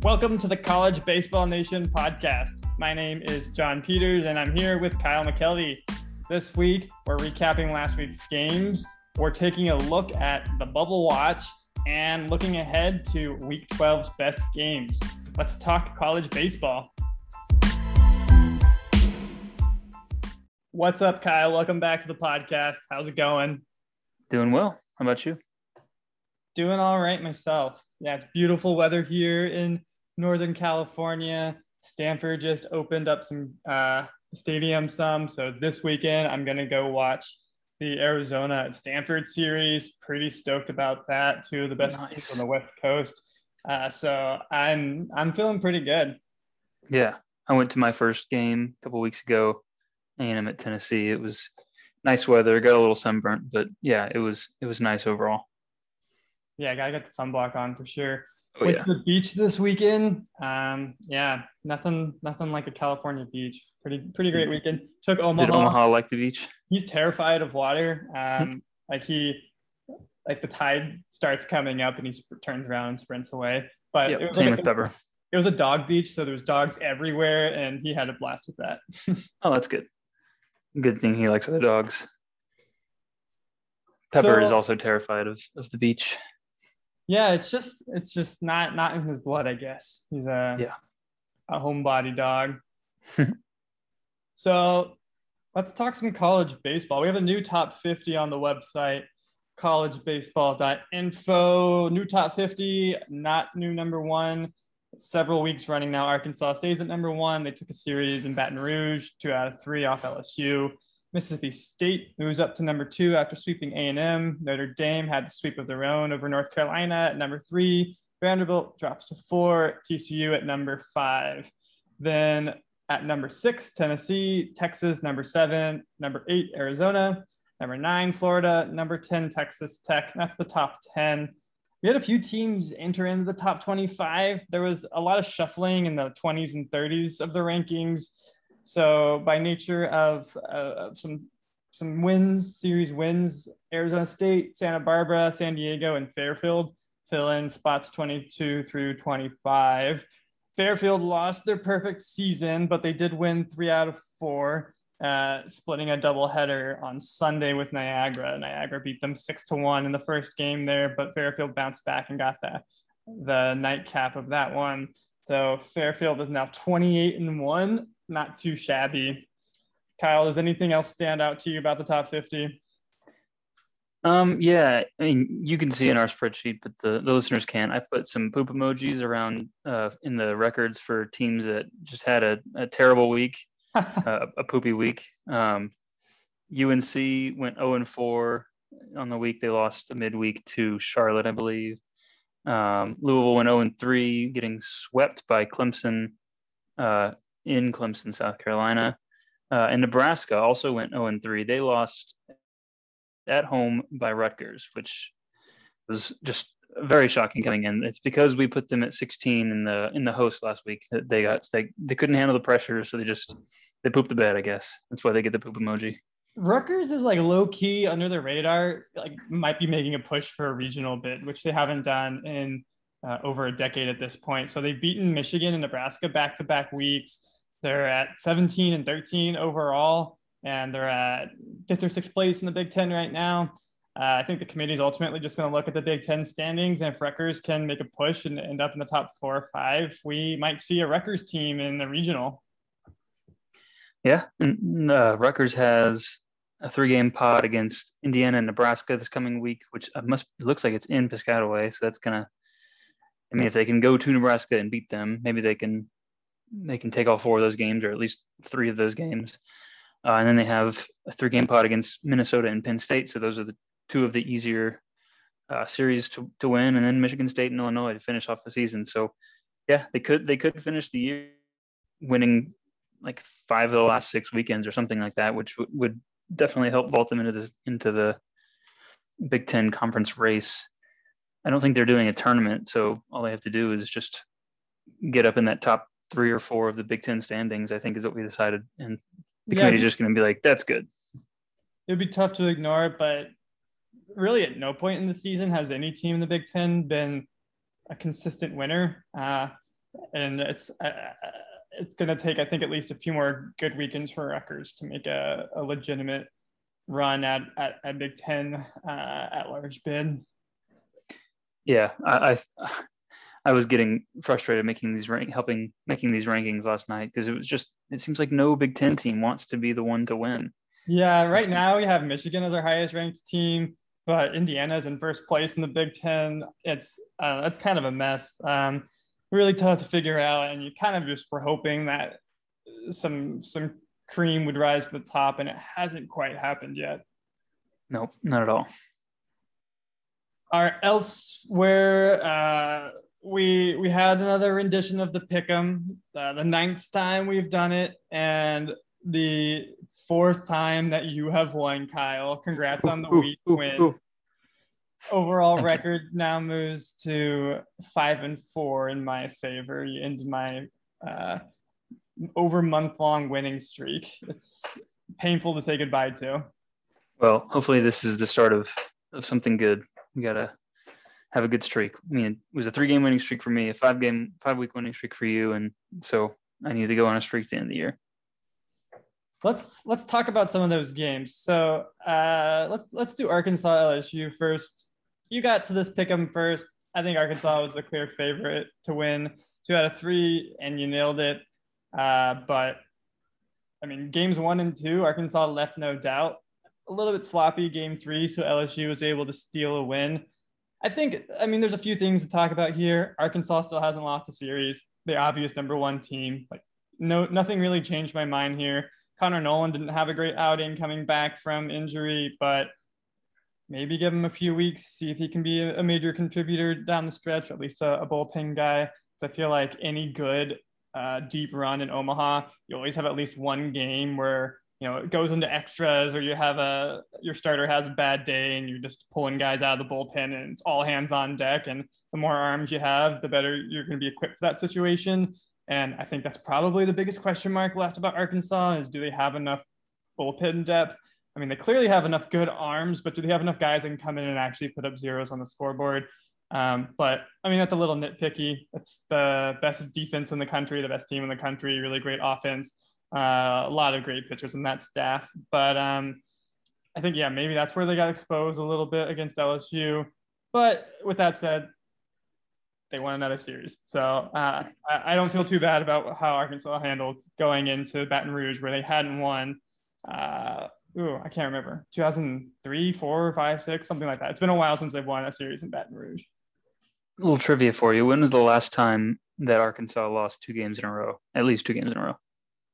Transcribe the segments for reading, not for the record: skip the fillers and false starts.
Welcome to the College Baseball Nation podcast. My name is John Peters, and I'm here with Kyle McKelvey. This week, we're recapping last week's games. We're taking a look at the Bubble Watch and looking ahead to Week 12's best games. Let's talk college baseball. What's up, Kyle? Welcome back to the podcast. How's it going? Doing well. How about you? Doing all right myself. Yeah, it's beautiful weather here in Northern California. Stanford just opened up some stadium so this weekend I'm going to go watch the Arizona at Stanford series. Pretty stoked about that. Two of the best teams on the West Coast. So I'm feeling pretty good. Yeah, I went to my first game a couple of weeks ago, A&M at Tennessee. It was nice weather. Got a little sunburnt, but yeah, it was nice overall. Yeah, I gotta get the sunblock on for sure. Oh, Went to the beach this weekend. Yeah, nothing like a California beach. Pretty great weekend. Took Omaha. Did Omaha like the beach? He's terrified of water. The tide starts coming up and he turns around and sprints away. But yep, it was same with Pepper. It was a dog beach, so there was dogs everywhere, and he had a blast with that. Oh, that's good. Good thing he likes other dogs. Pepper is also terrified of the beach. Yeah, it's just not in his blood, I guess. He's a homebody dog. So let's talk some college baseball. We have a new top 50 on the website, collegebaseball.info. New top 50, not new number one. Several weeks running now, Arkansas stays at number one. They took a series in Baton Rouge, 2 out of 3 off LSU. Mississippi State moves up to number 2 after sweeping A&M. Notre Dame had the sweep of their own over North Carolina at number 3. Vanderbilt drops to 4. TCU at number 5. Then at number 6, Tennessee. Texas, number 7. Number 8, Arizona. Number 9, Florida. Number 10, Texas Tech. That's the top 10. We had a few teams enter into the top 25. There was a lot of shuffling in the 20s and 30s of the rankings. So by nature of some wins, series wins, Arizona State, Santa Barbara, San Diego, and Fairfield fill in spots 22 through 25. Fairfield lost their perfect season, but they did win 3 out of 4, splitting a doubleheader on Sunday with Niagara. Niagara beat them 6-1 in the first game there, but Fairfield bounced back and got the nightcap of that one. So Fairfield is now 28-1. Not too shabby. Kyle, does anything else stand out to you about the top 50? Yeah, I mean, you can see in our spreadsheet, but the listeners can't. I put some poop emojis around in the records for teams that just had a terrible week, a poopy week. UNC went 0-4 on the week. They lost midweek to Charlotte, I believe. Louisville went 0-3, getting swept by Clemson in Clemson, South Carolina. And Nebraska also went 0-3. They lost at home by Rutgers, which was just very shocking coming in. It's because we put them at 16 in the host last week that they couldn't handle the pressure, so they pooped the bed, I guess. That's why they get the poop emoji. Rutgers is like low key under the radar, like might be making a push for a regional bid, which they haven't done in over a decade at this point. So they've beaten Michigan and Nebraska back-to-back weeks. They're at 17-13 overall, and they're at 5th or 6th place in the Big Ten right now. I think the committee is ultimately just going to look at the Big Ten standings, and if Rutgers can make a push and end up in the top 4 or 5, we might see a Rutgers team in the regional. Yeah, and Rutgers has a 3-game pod against Indiana and Nebraska this coming week, which looks like it's in Piscataway, so that's gonna. I mean, if they can go to Nebraska and beat them, maybe they can take all 4 of those games, or at least 3 of those games. And then they have a 3-game pod against Minnesota and Penn State. So those are the 2 of the easier series to win. And then Michigan State and Illinois to finish off the season. So yeah, they could finish the year winning like 5 of the last 6 weekends or something like that, which would definitely help vault them into the Big Ten conference race. I don't think they're doing a tournament, so all they have to do is just get up in that top 3 or 4 of the Big Ten standings, I think is what we decided. And the committee's just going to be like, that's good. It would be tough to ignore, but really at no point in the season has any team in the Big Ten been a consistent winner. and it's going to take, I think, at least a few more good weekends for Rutgers to make a legitimate run at Big Ten at large bid. Yeah, I was getting frustrated making these rankings last night because it seems like no Big Ten team wants to be the one to win. Yeah, right now we have Michigan as our highest ranked team, but Indiana's in first place in the Big Ten. It's kind of a mess. Really tough to figure out, and you kind of just were hoping that some cream would rise to the top, and it hasn't quite happened yet. Nope, not at all. All right, elsewhere, we had another rendition of the Pick'em, the 9th time we've done it, and the 4th time that you have won, Kyle. Congrats on the week win. Overall Thank record you. Now moves to 5-4 in my favor. You ended my over month-long winning streak. It's painful to say goodbye to. Well, hopefully this is the start of something good. We gotta have a good streak. I mean, it was a 3-game winning streak for me, a 5-week winning streak for you, and so I need to go on a streak to end the year. Let's talk about some of those games. So let's do Arkansas LSU first. You got to this Pick'em first. I think Arkansas was the clear favorite to win 2 out of 3, and you nailed it. But I mean, games 1 and 2, Arkansas left no doubt. A little bit sloppy game 3, so LSU was able to steal a win. I mean, there's a few things to talk about here. Arkansas still hasn't lost a series. The obvious number 1 team. Nothing really changed my mind here. Connor Nolan didn't have a great outing coming back from injury, but maybe give him a few weeks, see if he can be a major contributor down the stretch, or at least a bullpen guy. So I feel like any good deep run in Omaha, you always have at least one game where, it goes into extras, or you have your starter has a bad day and you're just pulling guys out of the bullpen and it's all hands on deck. And the more arms you have, the better you're going to be equipped for that situation. And I think that's probably the biggest question mark left about Arkansas is, do they have enough bullpen depth? I mean, they clearly have enough good arms, but do they have enough guys that can come in and actually put up zeros on the scoreboard? But I mean, that's a little nitpicky. It's the best defense in the country, the best team in the country, really great offense, a lot of great pitchers in that staff. But I think, yeah, maybe that's where they got exposed a little bit against LSU. But with that said, they won another series. So I don't feel too bad about how Arkansas handled going into Baton Rouge, where they hadn't won. I can't remember, 2003, 4, 5, 6, something like that. It's been a while since they've won a series in Baton Rouge. A little trivia for you. When was the last time that Arkansas lost 2 games in a row? At least 2 games in a row.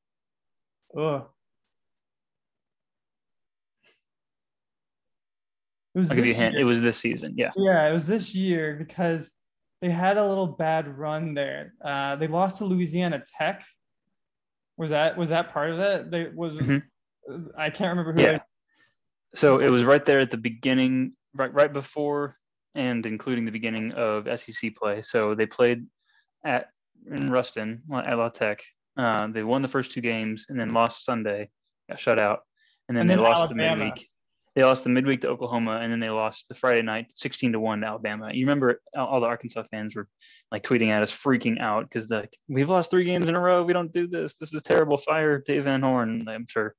I'll give you a hint. It was this season. Yeah. Yeah, it was this year because they had a little bad run there. They lost to Louisiana Tech. Was that part of that? I can't remember who. Yeah. So it was right there at the beginning, right before and including the beginning of SEC play. So they played in Ruston at La Tech. They won the first 2 games and then lost Sunday, got shut out, and then they lost Alabama. The midweek. They lost the midweek to Oklahoma, and then they lost the Friday night 16-1 to Alabama. You remember all the Arkansas fans were like tweeting at us, freaking out because we've lost 3 games in a row. We don't do this. This is terrible. Fire Dave Van Horn. I'm sure.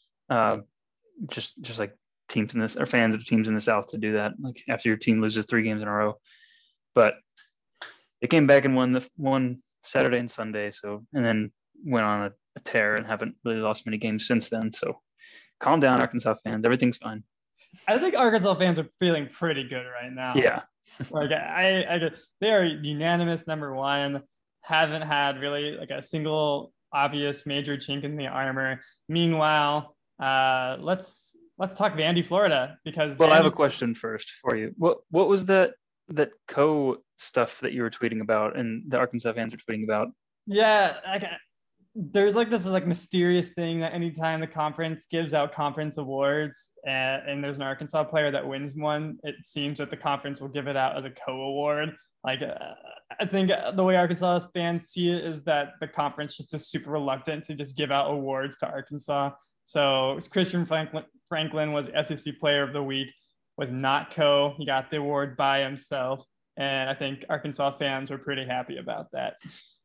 Just like teams in this, or fans of teams in the South to do that, like after your team loses 3 games in a row. But they came back and won Saturday and Sunday. And then went on a tear and haven't really lost many games since then. So calm down, Arkansas fans. Everything's fine. I think Arkansas fans are feeling pretty good right now. Yeah. Like they are unanimous number 1. Haven't had really like a single obvious major chink in the armor. Meanwhile, let's talk Vandy, Florida, because I have a question first for you. What was that stuff that you were tweeting about and the Arkansas fans are tweeting about? Yeah, there's this mysterious thing that anytime the conference gives out conference awards and there's an Arkansas player that wins one, it seems that the conference will give it out as a co-award. I think the way Arkansas fans see it is that the conference just is super reluctant to just give out awards to Arkansas. So Christian Franklin was SEC Player of the Week, was not co. He got the award by himself. And I think Arkansas fans were pretty happy about that.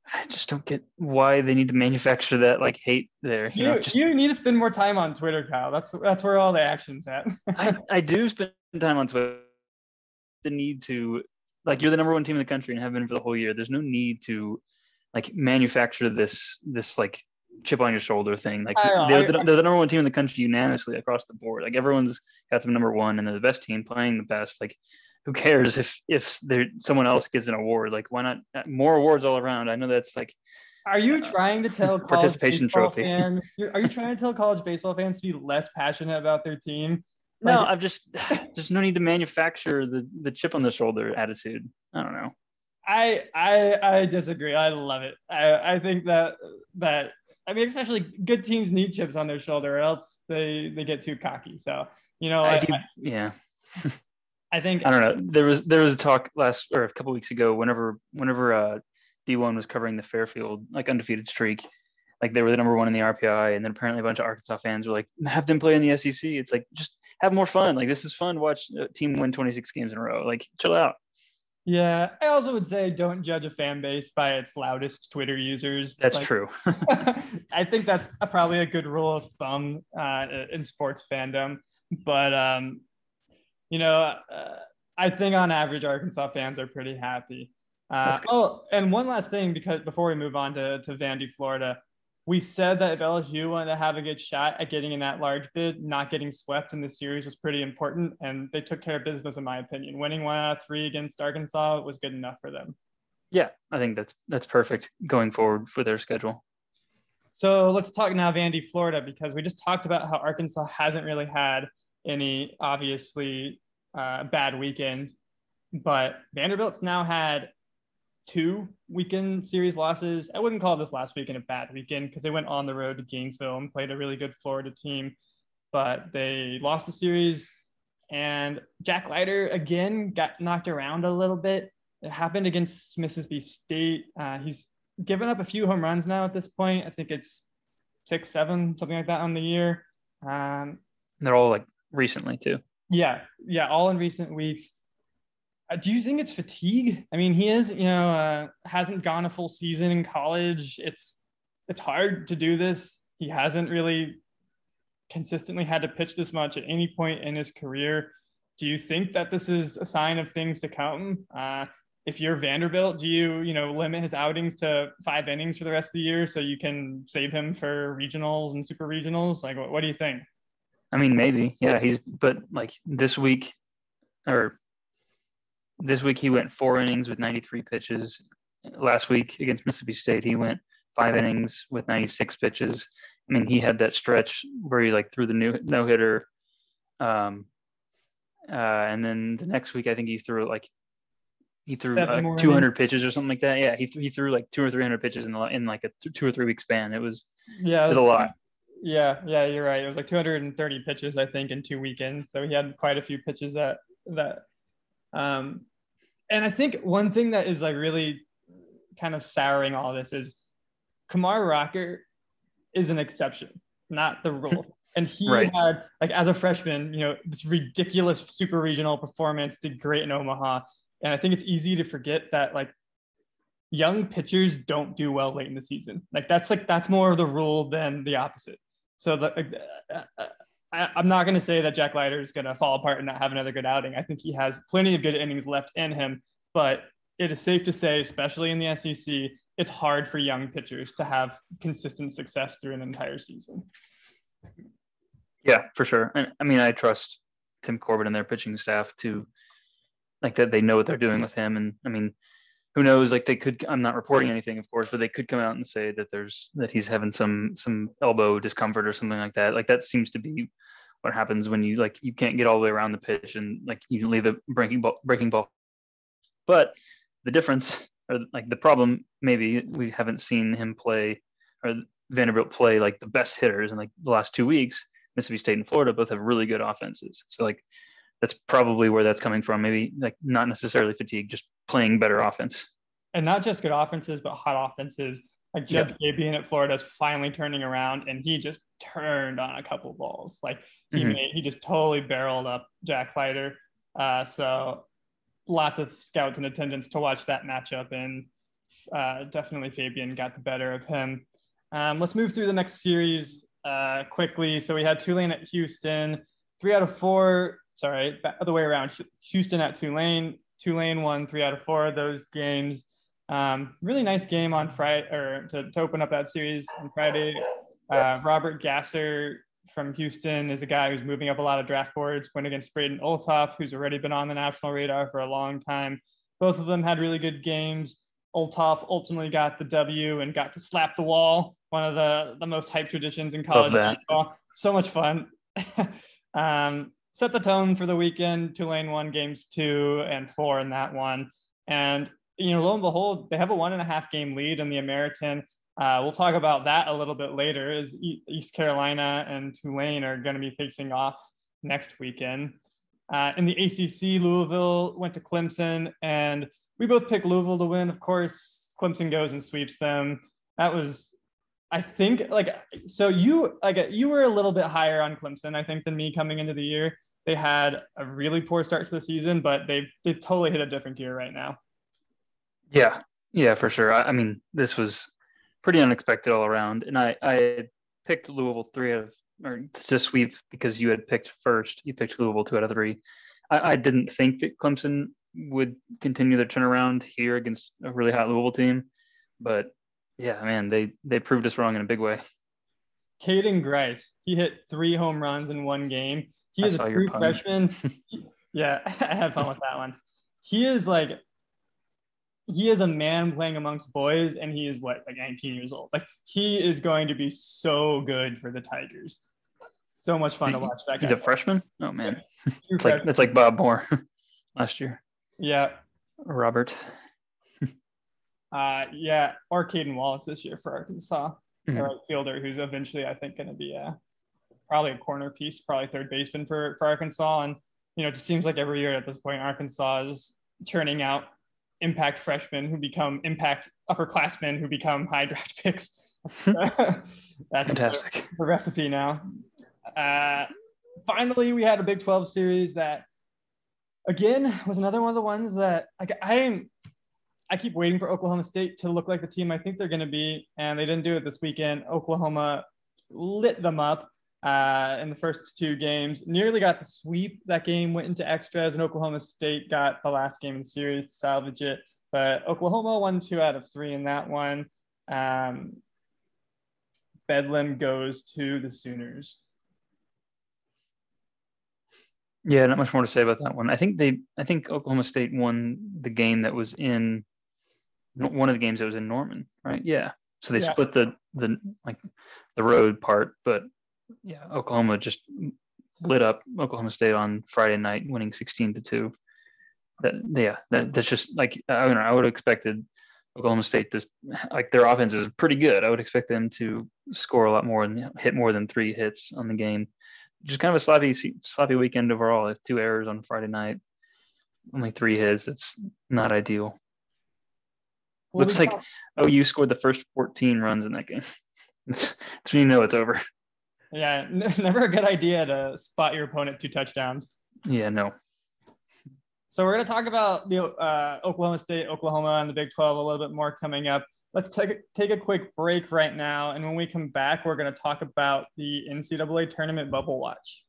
I just don't get why they need to manufacture that like hate there. You need to spend more time on Twitter, Kyle. That's where all the action's at. I do spend time on Twitter. The need to like you're the number one team in the country and have been for the whole year. There's no need to like manufacture this like chip on your shoulder thing. Like they're the number one team in the country unanimously across the board. Like everyone's got them number one and they're the best team playing the best. Like who cares if someone else gets an award? Like why not more awards all around? I know that's like are you trying to tell participation trophy fans? Are you trying to tell college baseball fans to be less passionate about their team? No, I'm just there's no need to manufacture the chip on the shoulder attitude. I don't know. I disagree. I love it. I think that I mean, especially good teams need chips on their shoulder, or else they get too cocky. So yeah. I think I don't know. There was a talk last or a couple weeks ago. Whenever D1 was covering the Fairfield like undefeated streak, like they were the number one in the RPI, and then apparently a bunch of Arkansas fans were like, have them play in the SEC. It's like just have more fun. Like this is fun. Watch a team win 26 games in a row. Like chill out. Yeah, I also would say don't judge a fan base by its loudest Twitter users. That's true. I think that's probably a good rule of thumb in sports fandom. But I think on average Arkansas fans are pretty happy. And one last thing, because before we move on to Vandy, Florida, we said that if LSU wanted to have a good shot at getting in that large bid, not getting swept in the series was pretty important. And they took care of business, in my opinion. Winning 1 out of 3 against Arkansas was good enough for them. Yeah, I think that's perfect going forward for their schedule. So let's talk now Vandy, Florida, because we just talked about how Arkansas hasn't really had any obviously bad weekends. But Vanderbilt's now had 2 weekend series losses. I wouldn't call this last weekend a bad weekend because they went on the road to Gainesville and played a really good Florida team, but they lost the series. And Jack Leiter again got knocked around a little bit. It happened against Mississippi State. He's given up a few home runs now at this point. I think it's 6, 7, something like that on the year. They're all like recently too. Yeah, all in recent weeks. Do you think it's fatigue? I mean, he is, hasn't gone a full season in college. It's hard to do this. He hasn't really consistently had to pitch this much at any point in his career. Do you think that this is a sign of things to come? If you're Vanderbilt, do you limit his outings to 5 innings for the rest of the year so you can save him for regionals and super regionals? Like, what do you think? I mean, maybe, yeah. But like this week he went 4 innings with 93 pitches. Last week against Mississippi State, he went 5 innings with 96 pitches. I mean, he had that stretch where he like threw the no hitter, and then the next week I think he threw 200 pitches or something like that. Yeah, he threw like 200 or 300 pitches in like a 2 or 3 week span. It was a lot. Yeah, you're right. It was like 230 pitches I think in 2 weekends. So he had quite a few pitches that. And I think one thing that is like really kind of souring all this is Kumar Rocker is an exception, not the rule. And he had, like, as a freshman, this ridiculous super regional performance, did great in Omaha. And I think it's easy to forget that, like, young pitchers don't do well late in the season. That's more of the rule than the opposite. So I'm not going to say that Jack Leiter is going to fall apart and not have another good outing. I think he has plenty of good innings left in him, but it is safe to say, especially in the SEC, it's hard for young pitchers to have consistent success through an entire season. Yeah, for sure. And I mean, I trust Tim Corbin and their pitching staff to like that. They know what they're doing with him. And I mean, who knows, like they could, I'm not reporting anything, of course, but they could come out and say that he's having some elbow discomfort or something like that. Like that seems to be what happens when you can't get all the way around the pitch and like you leave the breaking ball. But the difference, or like the problem, maybe we haven't seen him play, or Vanderbilt play like the best hitters in like the last 2 weeks. Mississippi State and Florida both have really good offenses. So like that's probably where that's coming from. Maybe like not necessarily fatigue, just playing better offense. And not just good offenses, but hot offenses. Like Jeff Gay being at Florida is finally turning around, and he just turned on a couple balls. Like he just totally barreled up Jack Leiter. So lots of scouts in attendance to watch that matchup. And definitely Fabian got the better of him. Let's move through the next series quickly. So we had Tulane at Houston, 3 out of 4. Sorry, other way around. Houston at Tulane. Tulane won 3 out of 4 of those games. Really nice game on Friday, or to open up that series on Friday. Robert Gasser from Houston is a guy who's moving up a lot of draft boards, went against Braden Olthoff, who's already been on the national radar for a long time. Both of them had really good games. Olthoff ultimately got the W and got to slap the wall, one of the most hyped traditions in college basketball. So much fun. Set the tone for the weekend. Tulane won games 2 and 4 in that one. And, lo and behold, they have a 1.5 game lead in the American. We'll talk about that a little bit later, as East Carolina and Tulane are going to be facing off next weekend. In the ACC, Louisville went to Clemson, and we both picked Louisville to win. Of course, Clemson goes and sweeps them. That was, I think, you were a little bit higher on Clemson, I think, than me coming into the year. They had a really poor start to the season, but they totally hit a different gear right now. Yeah, for sure. I mean, this was pretty unexpected all around. And I picked Louisville to sweep because you had picked first. You picked Louisville 2 out of 3. I didn't think that Clemson would continue their turnaround here against a really hot Louisville team. But yeah, man, they proved us wrong in a big way. Caden Grice, he hit 3 home runs in one game. He is a true freshman. Yeah, I had fun with that one. He is a man playing amongst boys, and he is 19 years old. He is going to be so good for the Tigers. So much fun to watch that guy. He's a freshman? Oh man. It's like Bob Moore last year. Yeah. Robert. Yeah. Or Caden Wallace this year for Arkansas. Mm-hmm. A right fielder who's eventually, I think, going to be probably a corner piece, probably third baseman for Arkansas. And, it just seems like every year at this point, Arkansas is churning out impact freshmen who become impact upperclassmen who become high draft picks. That's fantastic. The recipe now. Finally, we had a Big 12 series that, again, was another one of the ones that I keep waiting for Oklahoma State to look like the team I think they're going to be, and they didn't do it this weekend. Oklahoma lit them up in the first 2 games, nearly got the sweep. That game went into extras, and Oklahoma State got the last game in the series to salvage it. But Oklahoma won 2 out of 3 in that one. Bedlam goes to the Sooners. Yeah, not much more to say about that one. I think Oklahoma State won the game that was in one of the games that was in Norman, right? Yeah. So they split the road part, but yeah, Oklahoma just lit up Oklahoma State on Friday night, winning 16-2. That's just I would have expected Oklahoma State their offense is pretty good. I would expect them to score a lot more and hit more than 3 hits on the game. Just kind of a sloppy weekend overall. 2 errors on Friday night, only 3 hits. It's not ideal. Well, looks like OU scored the first 14 runs in that game. That's when it's over. Yeah, never a good idea to spot your opponent 2 touchdowns. Yeah, no. So we're going to talk about the Oklahoma State, Oklahoma, and the Big 12 a little bit more coming up. Let's take a quick break right now, and when we come back, we're going to talk about the NCAA Tournament Bubble Watch.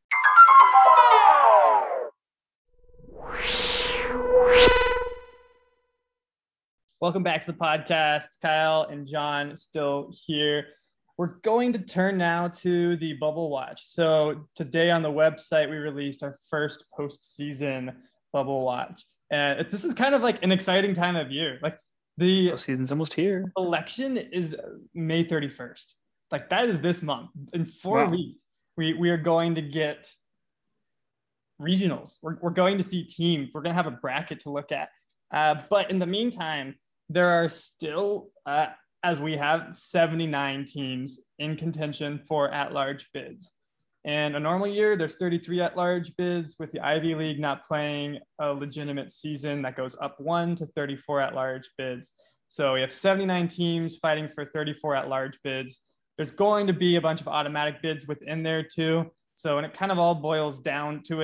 Welcome back to the podcast. Kyle and John still here. We're going to turn now to the Bubble Watch. So today on the website, we released our first postseason Bubble Watch. And this is kind of like an exciting time of year. The season's almost here. Election is May 31st. That is this month. In 4 weeks, we are going to get regionals. We're going to see teams. We're going to have a bracket to look at. But in the meantime, there are still, as we have, 79 teams in contention for at-large bids. And a normal year, there's 33 at-large bids, with the Ivy League not playing a legitimate season that goes up 1 to 34 at-large bids. So we have 79 teams fighting for 34 at-large bids. There's going to be a bunch of automatic bids within there too. So, and it kind of all boils down to it.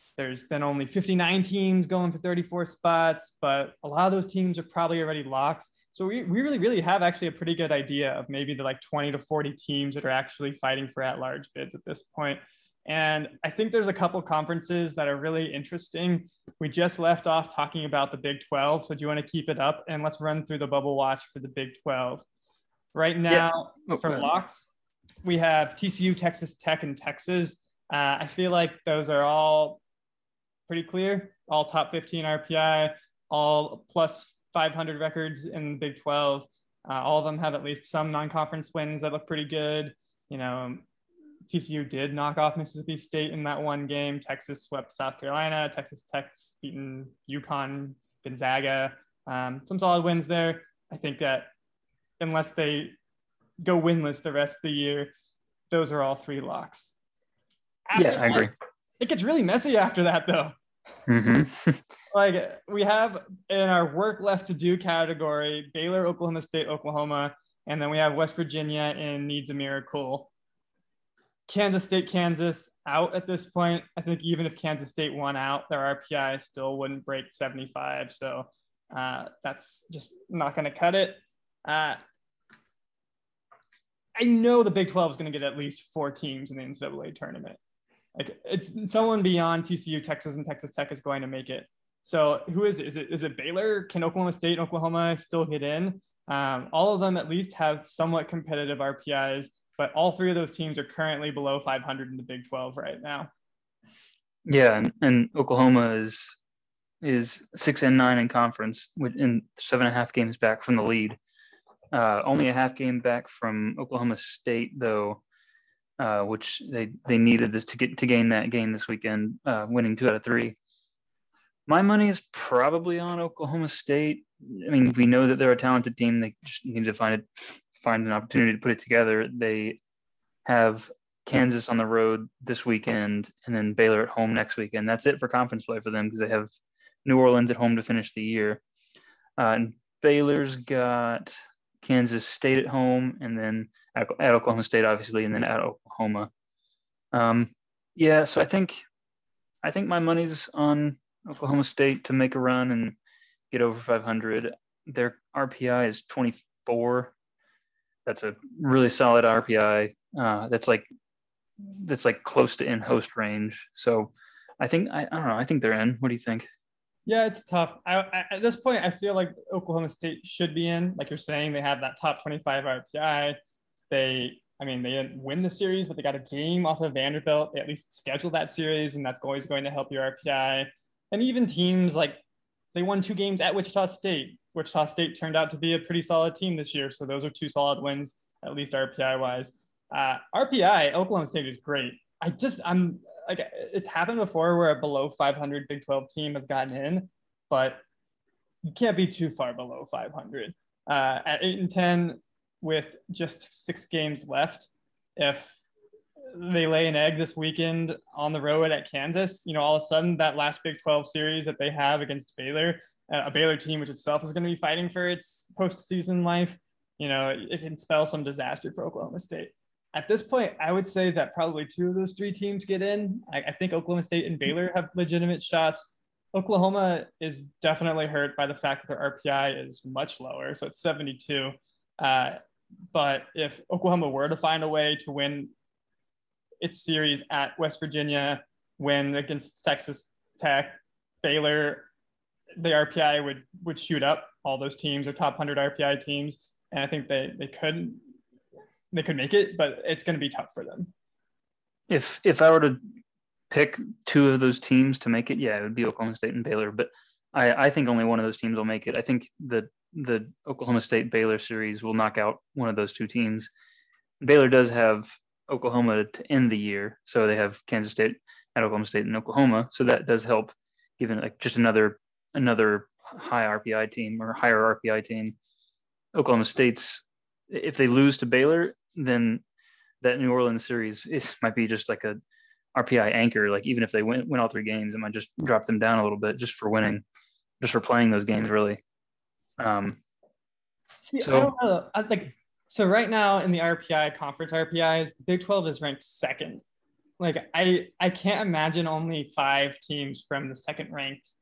There's then only 59 teams going for 34 spots, but a lot of those teams are probably already locks. So we really have actually a pretty good idea of maybe the like 20 to 40 teams that are actually fighting for at-large bids at this point. And I think there's a couple conferences that are really interesting. We just left off talking about the Big 12. So do you want to keep it up? And let's run through the bubble watch for the Big 12. Right now, for locks, we have TCU, Texas Tech, and Texas. I feel like those are all pretty clear, all top 15 RPI, all plus 500 records in the Big 12. All of them have at least some non-conference wins that look pretty good. You know, TCU did knock off Mississippi State in that one game. Texas swept South Carolina. Texas Tech's beaten UConn, Gonzaga. Some solid wins there. I think that unless they go winless the rest of the year, those are all three locks. After I agree. It gets really messy after that, though. Mm-hmm. Like we have in our work left to do category, Baylor, Oklahoma State, Oklahoma, and then we have West Virginia in needs a miracle. Kansas State, Kansas out at this point. I think even if Kansas State won out, their RPI still wouldn't break 75. So that's just not going to cut it. I know the Big 12 is going to get at least 4 teams in the NCAA tournament. Like it's someone beyond TCU, Texas, and Texas Tech is going to make it. So who is it? Is it Baylor? Can Oklahoma State and Oklahoma still get in? All of them at least have somewhat competitive RPIs, but all 3 of those teams are currently below 500 in the Big 12 right now. Yeah, and Oklahoma is 6-9 in conference, in 7.5 games back from the lead. Only a half game back from Oklahoma State, though, which they needed this to gain that game this weekend, winning 2 out of 3. My money is probably on Oklahoma State. I mean, we know that they're a talented team. They just need to find an opportunity to put it together. They have Kansas on the road this weekend, and then Baylor at home next weekend. That's it for conference play for them because they have New Orleans at home to finish the year. And Baylor's got Kansas State at home, and then at Oklahoma State, obviously, and then at Oklahoma. So I think my money's on Oklahoma State to make a run and get over 500. Their RPI is 24. That's a really solid RPI. That's like close to in-host range. So I don't know. I think they're in. What do you think? Yeah, it's tough. At this point, I feel like Oklahoma State should be in. Like you're saying, they have that top 25 RPI. They didn't win the series, but they got a game off of Vanderbilt. They at least scheduled that series, and that's always going to help your RPI. And even teams like they won 2 games at Wichita State. Wichita State turned out to be a pretty solid team this year. So those are 2 solid wins, at least RPI wise. RPI, Oklahoma State is great. I'm like, it's happened before where a below 500 Big 12 team has gotten in, but you can't be too far below 500. At 8-10 with just 6 games left, if they lay an egg this weekend on the road at Kansas, all of a sudden that last Big 12 series that they have against Baylor, a Baylor team which itself is going to be fighting for its postseason life, it can spell some disaster for Oklahoma State. At this point, I would say that probably 2 of those 3 teams get in. I think Oklahoma State and Baylor have legitimate shots. Oklahoma is definitely hurt by the fact that their RPI is much lower, so it's 72. But if Oklahoma were to find a way to win its series at West Virginia, win against Texas Tech, Baylor, the RPI would shoot up. All those teams are top 100 RPI teams, and I think they could make it, but it's going to be tough for them. If I were to pick 2 of those teams to make it, it would be Oklahoma State and Baylor. But I think only one of those teams will make it. I think the Oklahoma State Baylor series will knock out one of those 2 teams. Baylor does have Oklahoma to end the year, so they have Kansas State at Oklahoma State and Oklahoma, so that does help, given like just another high RPI team or higher RPI team. Oklahoma State's, if they lose to Baylor, then that New Orleans series might be just like a RPI anchor. Like even if they win all 3 games, it might just drop them down a little bit just for winning, just for playing those games really. I don't know. So right now in the RPI conference RPIs, the Big 12 is ranked 2nd. like I can't imagine only 5 teams from the second ranked,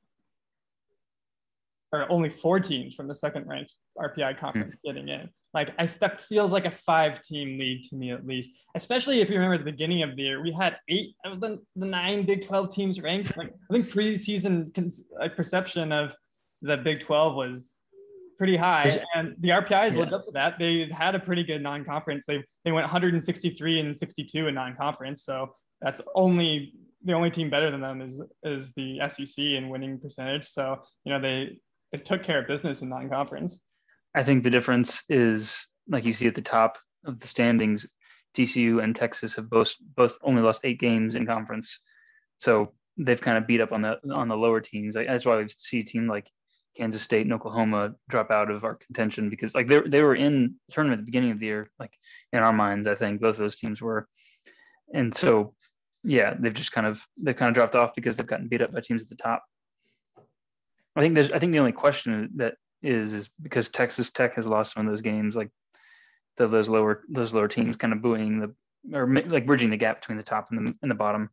or only 4 teams from the second ranked RPI conference getting in. Like that feels like a 5-team league to me at least. Especially if you remember at the beginning of the year, we had 8 of the 9 Big 12 teams ranked. Like I think preseason perception of the Big 12 was pretty high, and the RPIs lived up to that. They had a pretty good non-conference. They went 163 and 62 in non-conference, so that's the only team better than them is the SEC in winning percentage. So they took care of business in non-conference. I think the difference is, like you see at the top of the standings, TCU and Texas have both only lost 8 games in conference, so they've kind of beat up on the lower teams. That's why we see a team like Kansas State and Oklahoma drop out of our contention, because like they were in the tournament at the beginning of the year, like in our minds. I think both of those teams were, and so yeah, they've kind of dropped off because they've gotten beat up by teams at the top. I think the only question that is because Texas Tech has lost some of those games, like those lower teams kind of buoying or like bridging the gap between the top and the bottom.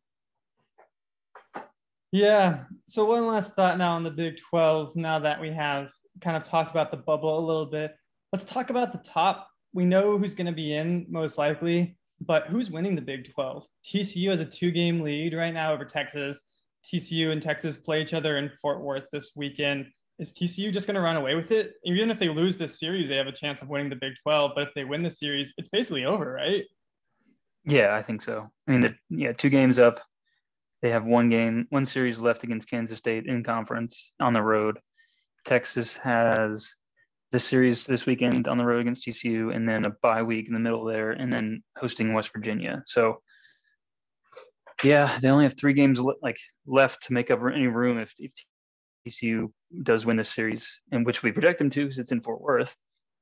Yeah. So one last thought now on the Big 12, now that we have kind of talked about the bubble a little bit, let's talk about the top. We know who's going to be in most likely, but who's winning the Big 12? TCU has a 2-game lead right now over Texas. TCU and Texas play each other in Fort Worth this weekend. Is TCU just going to run away with it? Even if they lose this series, they have a chance of winning the Big 12. But if they win the series, it's basically over, right? Yeah, I think so. I mean, 2 games up. They have one series left against Kansas State in conference on the road. Texas has the series this weekend on the road against TCU, and then a bye week in the middle there, and then hosting West Virginia. So, yeah, they only have 3 games left to make up any room if TCU does win this series, in which we project them to because it's in Fort Worth.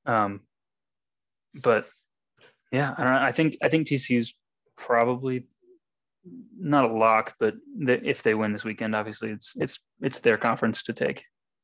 But yeah, I don't know. I think TCU's probably not a lock, but if they win this weekend, obviously it's their conference to take.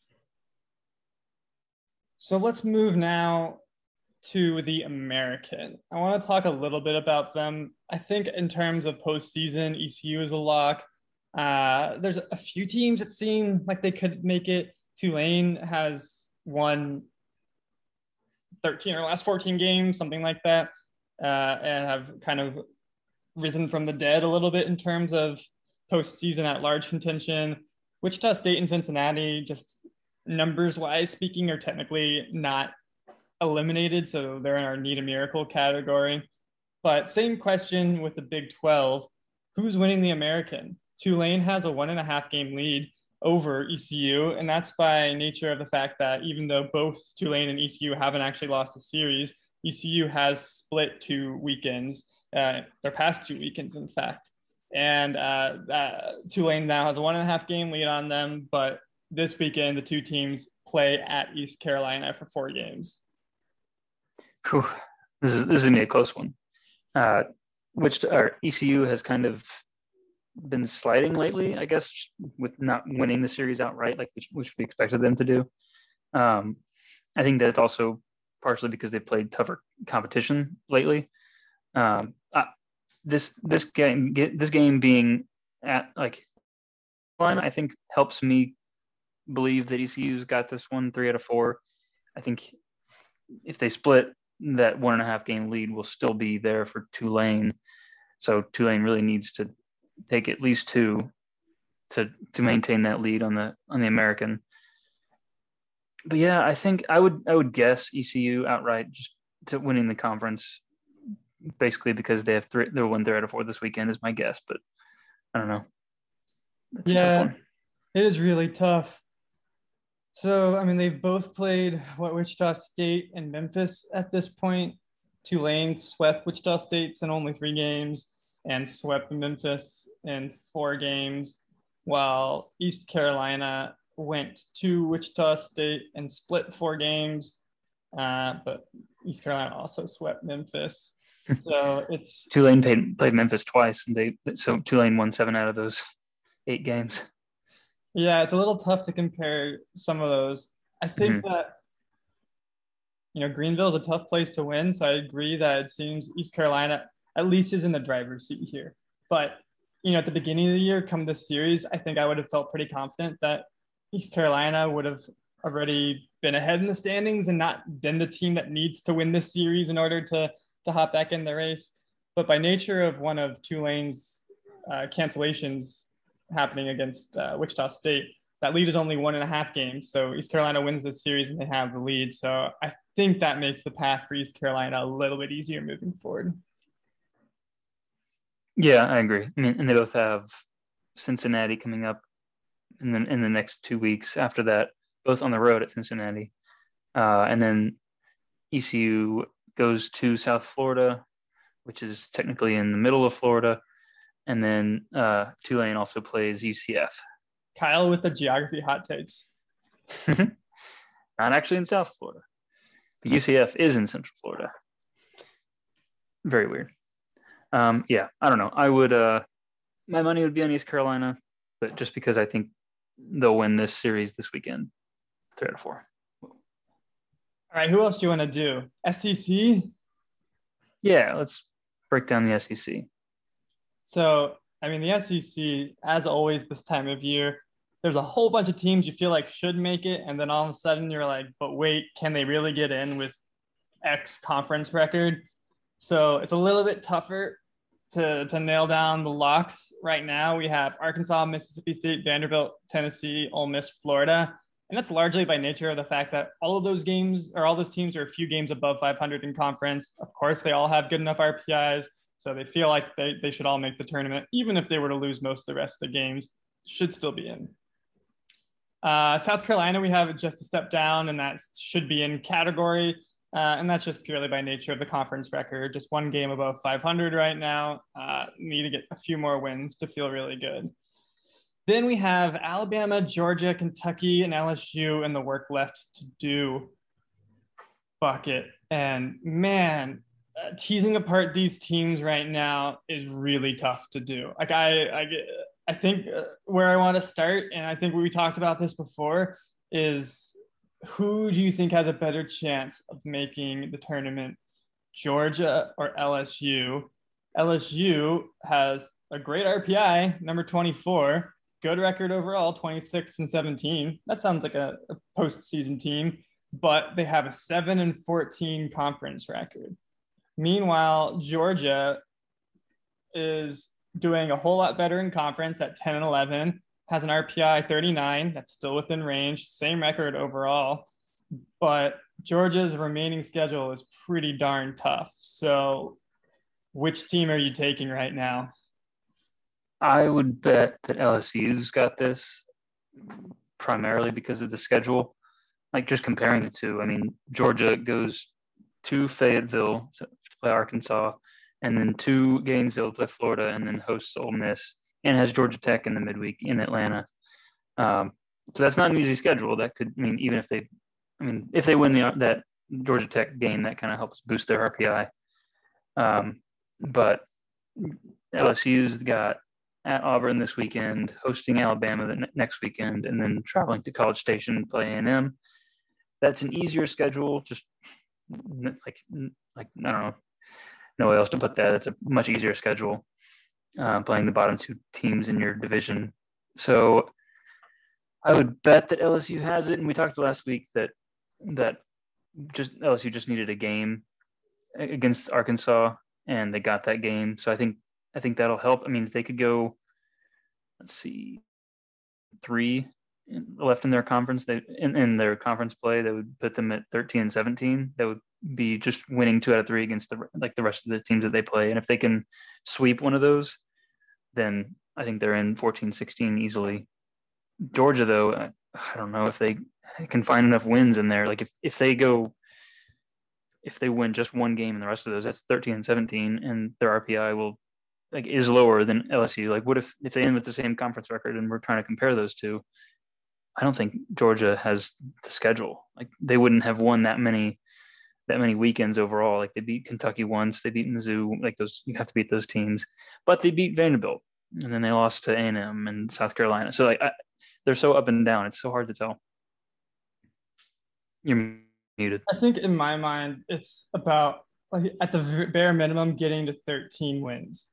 So let's move now to the American. I want to talk a little bit about them. I think in terms of postseason, ECU is a lock. There's a few teams that seem like they could make it. Tulane has won 13 or last 14 games, something like that, and have kind of risen from the dead a little bit in terms of postseason at large contention. Wichita State and Cincinnati, just numbers wise speaking, are technically not eliminated, so they're in our need a miracle category. But same question with the Big 12. Who's winning the American? Tulane has a 1.5 game lead over ECU, and that's by nature of the fact that even though both Tulane and ECU haven't actually lost a series, ECU has split 2 weekends, their past 2 weekends, in fact. And Tulane now has a 1.5 game lead on them, but this weekend the 2 teams play at East Carolina for 4 games. Whew. This is gonna be a close one. ECU has kind of been sliding lately, I guess, with not winning the series outright, like which we expected them to do. I think that's also partially because they've played tougher competition lately. This game being at like one, I think helps me believe that ECU's got this one 3 out of 4. I think if they split, that 1.5 game lead will still be there for Tulane. So Tulane really needs to take at least 2 to maintain that lead on the American. But yeah, I think I would guess ECU outright just to winning the conference, basically because they'll win 3 out of 4 this weekend is my guess. But I don't know. It's a tough one. It is really tough. So, I mean, they've both played Wichita State and Memphis at this point. Tulane swept Wichita State in only 3 games and swept Memphis in 4 games, while East Carolina went to Wichita State and split 4 games, but East Carolina also swept Memphis. So it's Tulane played Memphis twice, and so Tulane won 7 out of those 8 games. Yeah, it's a little tough to compare some of those. I think that, Greenville is a tough place to win. So I agree that it seems East Carolina at least is in the driver's seat here. But, you know, at the beginning of the year, come this series, I think I would have felt pretty confident that East Carolina would have already been ahead in the standings and not been the team that needs to win this series in order to hop back in the race. But by nature of one of Tulane's cancellations happening against Wichita State, that lead is only 1.5 games. So East Carolina wins this series and they have the lead. So I think that makes the path for East Carolina a little bit easier moving forward. Yeah, I agree. I mean, and they both have Cincinnati coming up in the next 2 weeks after that, both on the road at Cincinnati. And then ECU goes to South Florida, which is technically in the middle of Florida. And then Tulane also plays UCF. Kyle with the geography hot takes. Not actually in South Florida. But UCF is in Central Florida. Very weird. Yeah, I don't know. I would, my money would be on East Carolina, but just because I think they'll win this series this weekend, 3 out of 4. All right, who else do you want to do? SEC? Yeah, let's break down the SEC. So, I mean, the SEC, as always this time of year, there's a whole bunch of teams you feel like should make it, and then all of a sudden you're like, but wait, can they really get in with X conference record? So it's a little bit tougher to nail down the locks right now. We have Arkansas, Mississippi State, Vanderbilt, Tennessee, Ole Miss, Florida. And that's largely by nature of the fact that all of those games or all those teams are a few games above 500 in conference. Of course, they all have good enough RPIs. So they feel like they should all make the tournament. Even if they were to lose most of the rest of the games, should still be in. South Carolina, we have just a step down, and that should be in category. And that's just purely by nature of the conference record. Just one game above 500 right now. Need to get a few more wins to feel really good. Then we have Alabama, Georgia, Kentucky, and LSU, and the work left to do bucket. And man, teasing apart these teams right now is really tough to do. Like I think where I want to start, and I think we talked about this before, is who do you think has a better chance of making the tournament, Georgia or LSU? LSU has a great RPI, number 24, good record overall, 26-17. That sounds like a postseason team, but they have a 7-14 conference record. Meanwhile, Georgia is doing a whole lot better in conference at 10-11, has an RPI 39. That's still within range, same record overall. But Georgia's remaining schedule is pretty darn tough. So which team are you taking right now? I would bet that LSU's got this primarily because of the schedule. Like just comparing the two, I mean, Georgia goes to Fayetteville to play Arkansas, and then to Gainesville to play Florida, and then hosts Ole Miss, and has Georgia Tech in the midweek in Atlanta. So that's not an easy schedule. That could mean even if they win that Georgia Tech game, that kind of helps boost their RPI. But LSU's got at Auburn this weekend, hosting Alabama the next weekend, and then traveling to College Station to play A&M. That's an easier schedule. Just like I don't know, no way else to put that. It's a much easier schedule. Playing the bottom two teams in your division. So I would bet that LSU has it. And we talked last week that just LSU just needed a game against Arkansas, and they got that game. So I think that'll help. I mean, if they could go, let's see, 3 left in their conference, in their conference play, that would put them at 13-17. That would be just winning 2 out of 3 against the rest of the teams that they play. And if they can sweep one of those, then I think they're in 14-16 easily. Georgia, though, I don't know if they can find enough wins in there. Like if they win just one game in the rest of those, that's 13-17, and their RPI is lower than LSU. Like what if they end with the same conference record and we're trying to compare those two? I don't think Georgia has the schedule. Like they wouldn't have won that many weekends overall. Like they beat Kentucky once, they beat Mizzou. Like those, you have to beat those teams, but they beat Vanderbilt, and then they lost to A&M and South Carolina. So like they're so up and down. It's so hard to tell. You're muted. I think in my mind, it's about like at the bare minimum getting to 13 wins.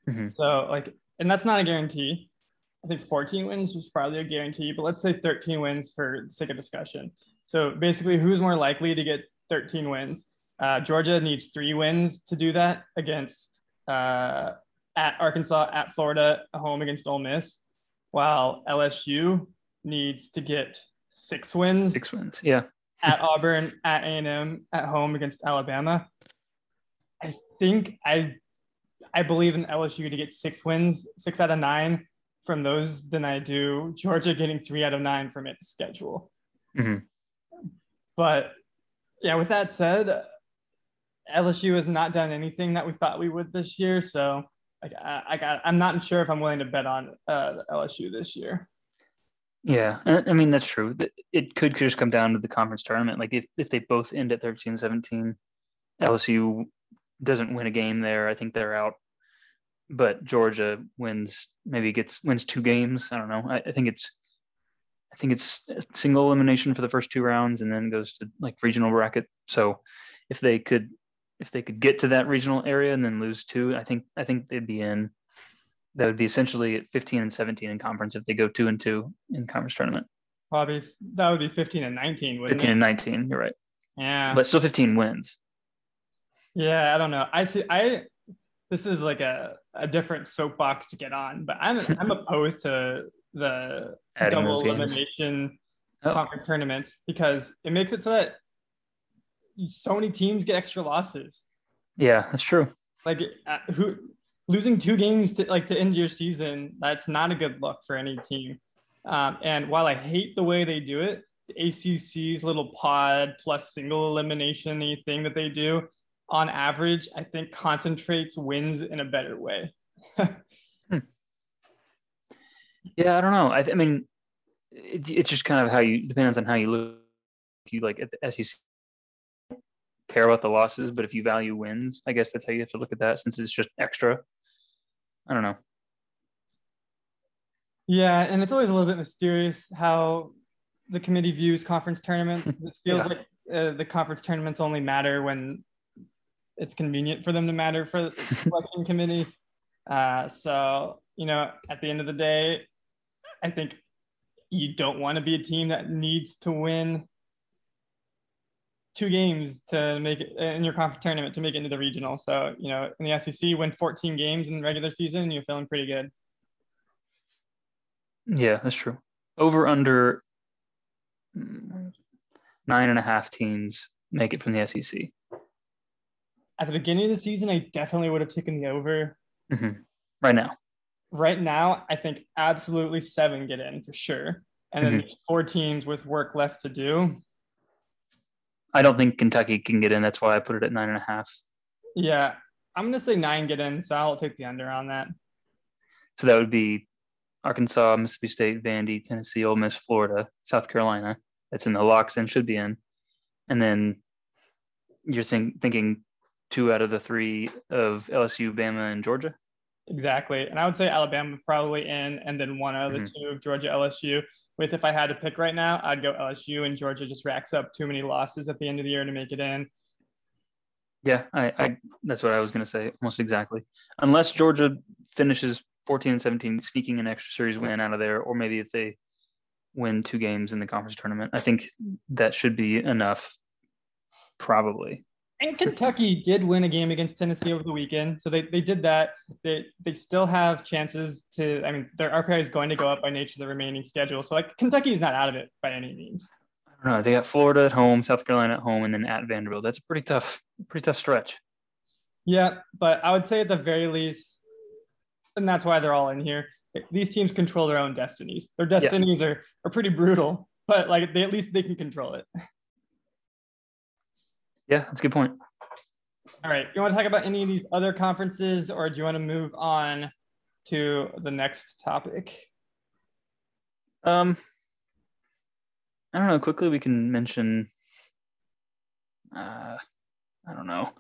Mm-hmm. So like, and that's not a guarantee. I think 14 wins was probably a guarantee, but let's say 13 wins for the sake of discussion. So basically, who's more likely to get 13 wins? Georgia needs 3 wins to do that against at Arkansas, at Florida, home against Ole Miss, while LSU needs to get 6 wins. 6 wins, yeah. At Auburn, at A&M, at home against Alabama. I think I believe in LSU to get 6 wins, 6 out of 9 from those than I do Georgia getting 3 out of 9 from its schedule. Mm-hmm. But yeah, with that said, LSU has not done anything that we thought we would this year. So I'm not sure if I'm willing to bet on LSU this year. Yeah, I mean, that's true. It could just come down to the conference tournament. Like if they both end at 13-17, LSU doesn't win a game there, I think they're out. But Georgia wins 2 games. I don't know. I think it's a single elimination for the first 2 rounds and then goes to like regional bracket. So if they could get to that regional area and then lose 2, I think they'd be in. That would be essentially at 15-17 in conference if they go 2-2 in conference tournament. Probably that would be 15-19, wouldn't 15 and 19, you're right. Yeah. But still 15 wins. Yeah, I don't know. This is like a different soapbox to get on, but I'm opposed to the double elimination conference tournaments because it makes it so that so many teams get extra losses. Yeah, that's true. Like losing 2 games to end your season, that's not a good look for any team. And while I hate the way they do it, the ACC's little pod plus single elimination thing that they do, on average, I think concentrates wins in a better way. Yeah, I don't know. I mean, it's just kind of depends on how you look. If you like at the SEC, care about the losses, but if you value wins, I guess that's how you have to look at that since it's just extra. I don't know. Yeah, and it's always a little bit mysterious how the committee views conference tournaments. It feels like the conference tournaments only matter when it's convenient for them to matter for the selection committee. So, at the end of the day, I think you don't want to be a team that needs to win 2 games to make it in your conference tournament to make it into the regional. So, in the SEC, win 14 games in the regular season, you're feeling pretty good. Yeah, that's true. Over under 9.5 teams make it from the SEC. At the beginning of the season, I definitely would have taken the over. Mm-hmm. Right now, I think absolutely 7 get in for sure. And then 4 teams with work left to do. I don't think Kentucky can get in. That's why I put it at 9.5. Yeah, I'm going to say 9 get in, so I'll take the under on that. So that would be Arkansas, Mississippi State, Vandy, Tennessee, Ole Miss, Florida, South Carolina. That's in the locks and should be in. And then you're thinking 2 out of the 3 of LSU, Bama, and Georgia? Exactly. And I would say Alabama probably in, and then 1 out of the 2 of Georgia, LSU. With if I had to pick right now, I'd go LSU, and Georgia just racks up too many losses at the end of the year to make it in. Yeah, I that's what I was going to say, almost exactly. Unless Georgia finishes 14-17, sneaking an extra series win out of there, or maybe if they win 2 games in the conference tournament, I think that should be enough, probably. And Kentucky did win a game against Tennessee over the weekend. So they did that. They still have chances to, their RPI is going to go up by nature of the remaining schedule. So Kentucky is not out of it by any means. I don't know. They got Florida at home, South Carolina at home, and then at Vanderbilt. That's a pretty tough stretch. Yeah, but I would say at the very least, and that's why they're all in here, these teams control their own destinies. Their destinies are pretty brutal, but at least they can control it. Yeah, that's a good point. All right. You want to talk about any of these other conferences, or do you want to move on to the next topic? I don't know. Quickly, we can mention, I don't know.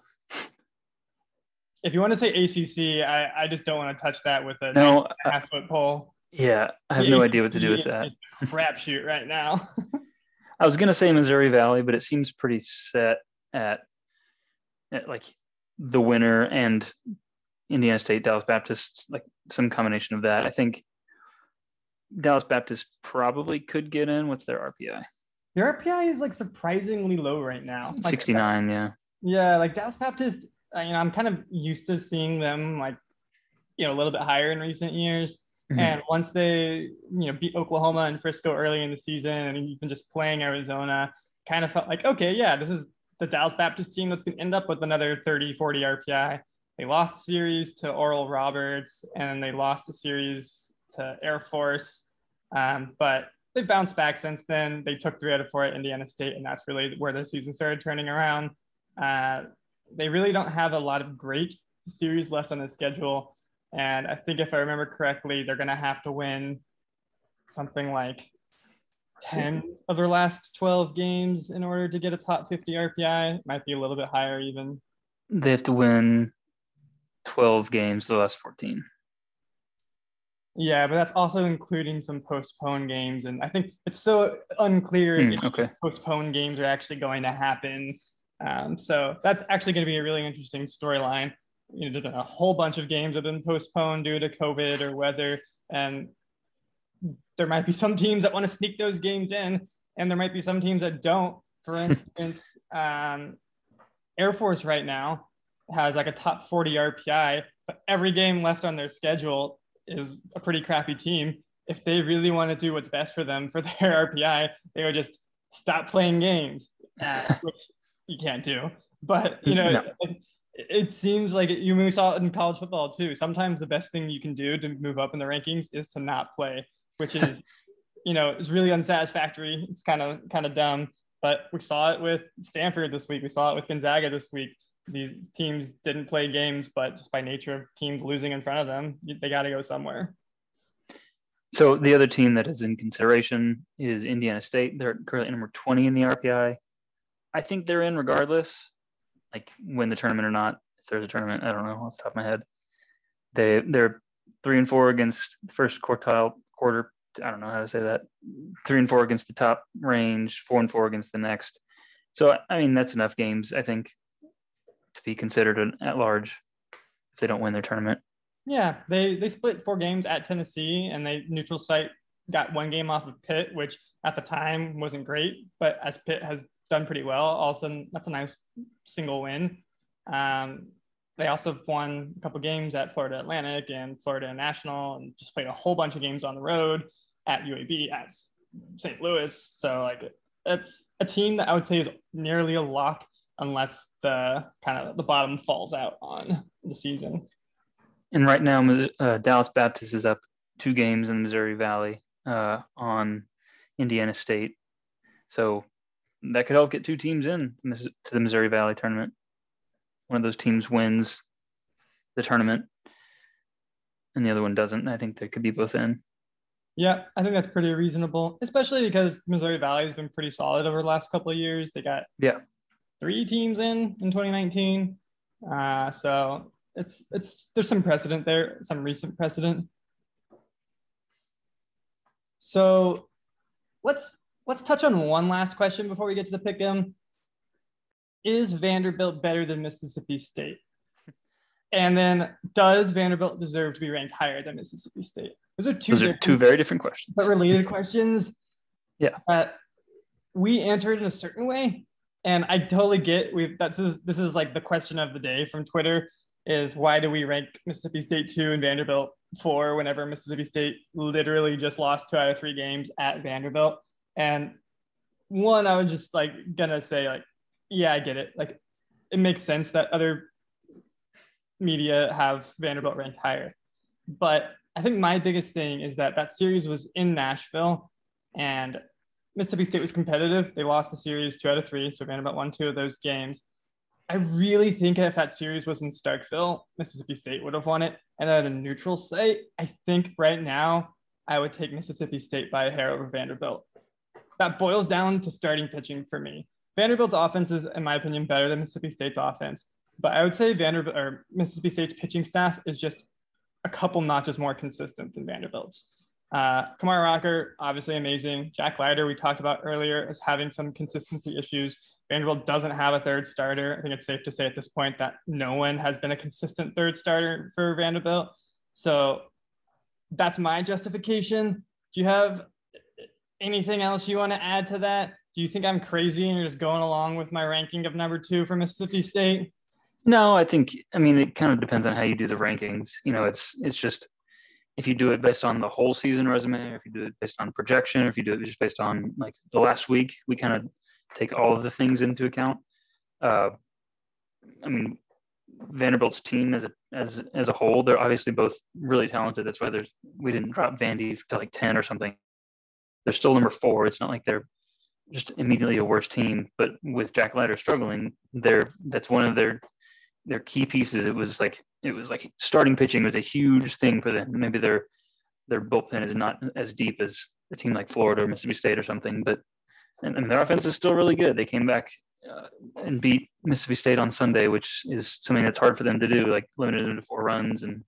If you want to say ACC, I just don't want to touch that with a 9.5-foot pole. Yeah, I have no idea what to do with that. Crapshoot right now. I was going to say Missouri Valley, but it seems pretty set at like the winner and Indiana State, Dallas Baptist, like some combination of that. I think Dallas Baptist probably could get in. What's their RPI? Their RPI is like surprisingly low right now. Like, 69, yeah. Yeah, like Dallas Baptist, I'm kind of used to seeing them like, a little bit higher in recent years. Mhm. And once they, beat Oklahoma and Frisco early in the season, and even just playing Arizona, kind of felt like, okay, yeah, this is the Dallas Baptist team that's going to end up with another 30, 40 RPI. They lost a series to Oral Roberts, and they lost a series to Air Force. But they've bounced back since then. They took 3 out of 4 at Indiana State, and that's really where the season started turning around. They really don't have a lot of great series left on the schedule. And I think if I remember correctly, they're going to have to win something like 10 of their last 12 games in order to get a top 50 RPI. It might be a little bit higher even. They have to win 12 games, the last 14. Yeah, but that's also including some postponed games. And I think it's so unclear if postponed games are actually going to happen. So that's actually going to be a really interesting storyline. A whole bunch of games have been postponed due to COVID or weather. And there might be some teams that want to sneak those games in, and there might be some teams that don't. For instance, Air Force right now has like a top 40 RPI, but every game left on their schedule is a pretty crappy team. If they really want to do what's best for them for their RPI, they would just stop playing games, which you can't do. But, No. it seems like we saw it in college football too. Sometimes the best thing you can do to move up in the rankings is to not play, which is, is really unsatisfactory. It's kind of dumb, but we saw it with Stanford this week. We saw it with Gonzaga this week. These teams didn't play games, but just by nature of teams losing in front of them, they got to go somewhere. So the other team that is in consideration is Indiana State. They're currently number 20 in the RPI. I think they're in regardless, like win the tournament or not. If there's a tournament, I don't know off the top of my head. They're 3-4 against the first quarter. I don't know how to say that. 3-4 against the top range, 4-4 against the next. So I mean that's enough games, I think, to be considered an at-large if they don't win their tournament. Yeah, they split 4 games at Tennessee, and they neutral site got 1 game off of Pitt, which at the time wasn't great, but as Pitt has done pretty well, all of a sudden that's a nice single win. They also won a couple games at Florida Atlantic and Florida National, and just played a whole bunch of games on the road at UAB, at St. Louis. So like it's a team that I would say is nearly a lock unless the bottom falls out on the season. And right now, Dallas Baptist is up 2 games in the Missouri Valley on Indiana State. So that could help get 2 teams in to the Missouri Valley tournament. One of those teams wins the tournament and the other one doesn't. I think they could be both in. Yeah, I think that's pretty reasonable, especially because Missouri Valley has been pretty solid over the last couple of years. They got 3 teams in 2019. So there's some precedent there, some recent precedent. So let's touch on one last question before we get to the pick'em. Is Vanderbilt better than Mississippi State? And then does Vanderbilt deserve to be ranked higher than Mississippi State? Those are two very different questions, but related questions. Yeah. We answered in a certain way, and I totally get this is like the question of the day from Twitter is why do we rank Mississippi State 2 and Vanderbilt 4 whenever Mississippi State literally just lost 2 out of 3 games at Vanderbilt? And one, I was just like gonna say like, yeah, I get it. Like it makes sense that other media have Vanderbilt ranked higher. But I think my biggest thing is that series was in Nashville and Mississippi State was competitive. They lost the series 2 out of 3. So Vanderbilt won 2 of those games. I really think if that series was in Starkville, Mississippi State would have won it. And at a neutral site, I think right now I would take Mississippi State by a hair over Vanderbilt. That boils down to starting pitching for me. Vanderbilt's offense is, in my opinion, better than Mississippi State's offense. But I would say Mississippi State's pitching staff is just a couple notches more consistent than Vanderbilt's. Kamar Rocker, obviously amazing. Jack Leiter, we talked about earlier, is having some consistency issues. Vanderbilt doesn't have a third starter. I think it's safe to say at this point that no one has been a consistent third starter for Vanderbilt. So that's my justification. Do you have anything else you want to add to that? Do you think I'm crazy and you're just going along with my ranking of number 2 for Mississippi State? No, I mean, it kind of depends on how you do the rankings. It's just if you do it based on the whole season resume, or if you do it based on projection, or if you do it just based on like the last week, we kind of take all of the things into account. I mean, Vanderbilt's team as a whole, they're obviously both really talented. That's why we didn't drop Vandy to like 10 or something. They're still number 4. It's not like they're just immediately a worse team. But with Jack Leiter struggling, that's one of their key pieces. It was like starting pitching was a huge thing for them. Maybe their bullpen is not as deep as a team like Florida or Mississippi State or something, but and their offense is still really good. They came back and beat Mississippi State on Sunday, which is something that's hard for them to do, like limited them to 4 runs, and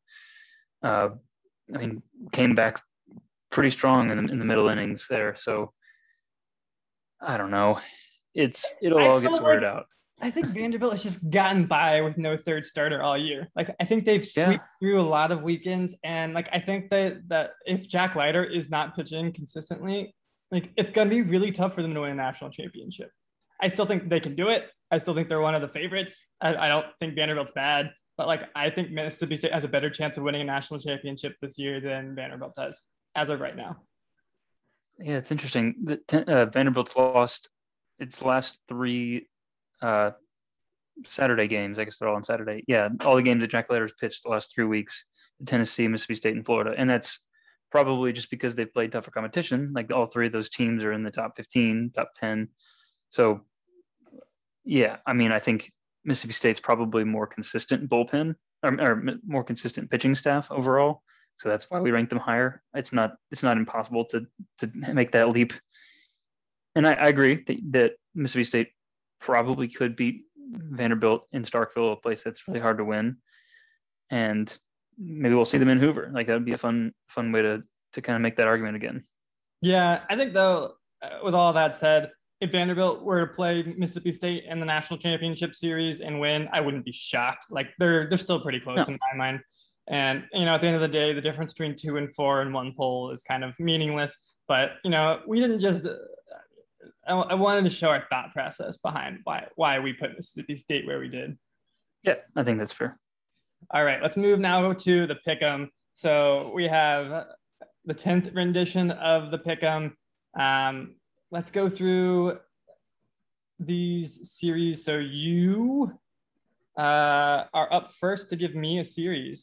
came back pretty strong in the middle innings there. So I don't know. It'll all get sorted out. I think Vanderbilt has just gotten by with no third starter all year. Like, I think they've squeaked through a lot of weekends. And like, I think that if Jack Leiter is not pitching consistently, like, it's going to be really tough for them to win a national championship. I still think they can do it. I still think they're one of the favorites. I don't think Vanderbilt's bad, but like, I think Mississippi State has a better chance of winning a national championship this year than Vanderbilt does as of right now. Yeah, it's interesting that Vanderbilt's lost its last 3 Saturday games. I guess they're all on Saturday. Yeah, all the games that Jack Leiter's pitched the last 3 weeks: Tennessee, Mississippi State, and Florida. And that's probably just because they've played tougher competition. Like, all 3 of those teams are in the top 15, top 10. So, yeah, I mean, I think Mississippi State's probably more consistent bullpen or more consistent pitching staff overall. So that's why we rank them higher. It's not impossible to make that leap. And I agree that Mississippi State probably could beat Vanderbilt in Starkville, a place that's really hard to win. And maybe we'll see them in Hoover. Like, that would be a fun way to kind of make that argument again. Yeah, I think, though, with all that said, if Vanderbilt were to play Mississippi State in the national championship series and win, I wouldn't be shocked. Like, they're still pretty close in my mind. And, at the end of the day, the difference between 2 and 4 in one poll is kind of meaningless. But, we didn't just I wanted to show our thought process behind why we put Mississippi State where we did. Yeah, I think that's fair. All right, let's move now to the Pick'em. So we have the 10th rendition of the Pick'em. Let's go through these series. So you are up first to give me a series.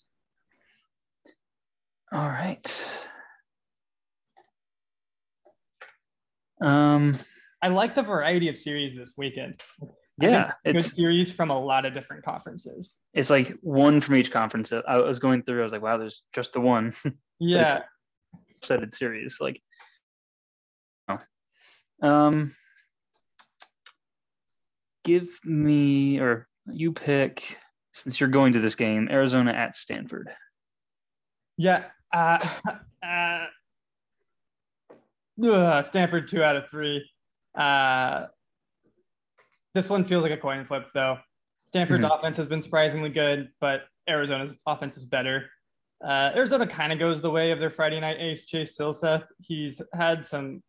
All right. I like the variety of series this weekend. Yeah, it's good series from a lot of different conferences. It's like one from each conference. I was going through, I was like, wow, there's just the one. Yeah. Setted series. Like, give me, or you pick, since you're going to this game, Arizona at Stanford. Yeah. Stanford 2 out of 3. This one feels like a coin flip, though. Stanford's offense has been surprisingly good, but Arizona's offense is better. Arizona kind of goes the way of their Friday night ace, Chase Silseth. He's had some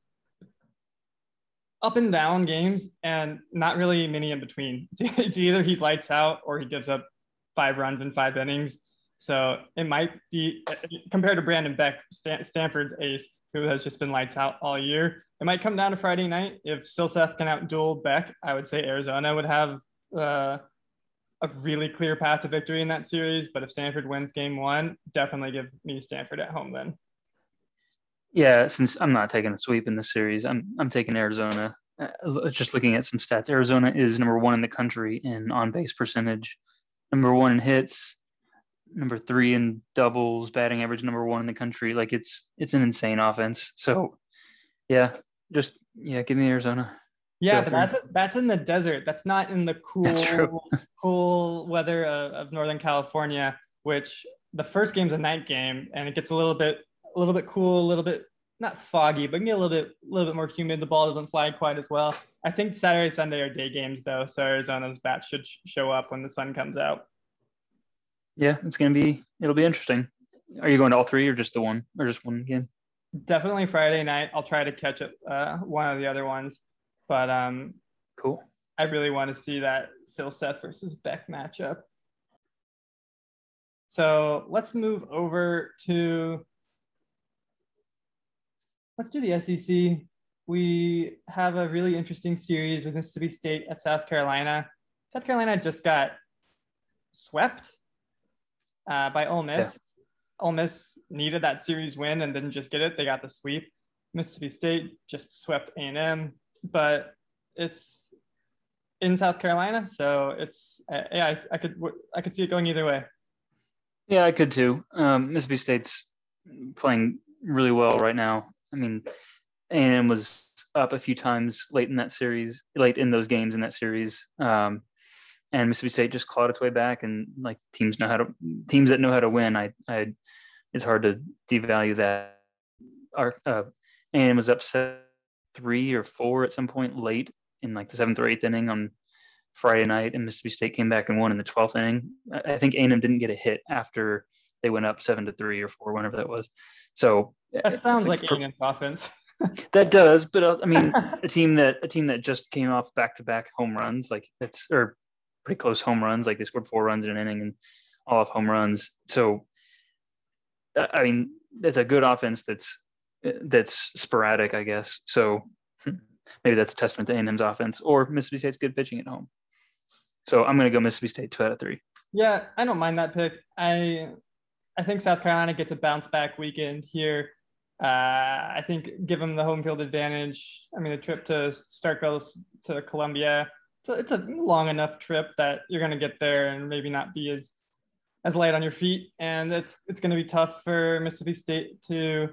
up and down games and not really many in between. It's either he's lights out or he gives up 5 runs in 5 innings. So it might be, compared to Brandon Beck, Stanford's ace, who has just been lights out all year, it might come down to Friday night. If Silseth can outduel Beck, I would say Arizona would have a really clear path to victory in that series. But if Stanford wins game 1, definitely give me Stanford at home then. Yeah, since I'm not taking a sweep in this series, I'm taking Arizona. Just looking at some stats, Arizona is number 1 in the country in on-base percentage, number 1 in hits, number 3 in doubles, batting average number 1 in the country. Like, it's an insane offense. So give me Arizona. Yeah, but that's in the desert. That's not in the cool weather of Northern California, which the first game's a night game, and it gets a little bit a little bit cool, a little bit not foggy, but can get a little bit more humid. The ball doesn't fly quite as well. I think Saturday, Sunday are day games though, so Arizona's bats should show up when the sun comes out. Yeah, it'll be interesting. Are you going to all three or just the one or just one game? Definitely Friday night. I'll try to catch it one of the other ones, but cool. I really want to see that Silseth versus Beck matchup. So let's move over to let's do the SEC. We have a really interesting series with Mississippi State at South Carolina. South Carolina just got swept by Ole Miss. Yeah. Ole Miss needed that series win and didn't just get it. They got the sweep. Mississippi State just swept A&M, but it's in South Carolina, so it's I could see it going either way. Yeah, I could too. Mississippi State's playing really well right now. I mean, A&M was up a few times late in those games in that series. And Mississippi State just clawed its way back, and like teams that know how to win. It's hard to devalue that. Our A&M was up 3 or 4 at some point late in like the 7th or 8th inning on Friday night, and Mississippi State came back and won in the 12th inning. I think A&M didn't get a hit after they went up 7-3 or 4, whenever that was. So that sounds like A&M's offense. That does, but I mean, a team that just came off back-to-back home runs, like or pretty close home runs, like they scored 4 runs in an inning and all off home runs. So, I mean, it's a good offense that's sporadic, I guess. So maybe that's a testament to A&M's offense or Mississippi State's good pitching at home. So I'm going to go Mississippi State 2 out of 3. Yeah, I don't mind that pick. I think South Carolina gets a bounce back weekend here. I think give them the home field advantage. I mean, the trip to Starkville to Columbia, it's a long enough trip that you're going to get there and maybe not be as light on your feet. And it's going to be tough for Mississippi State to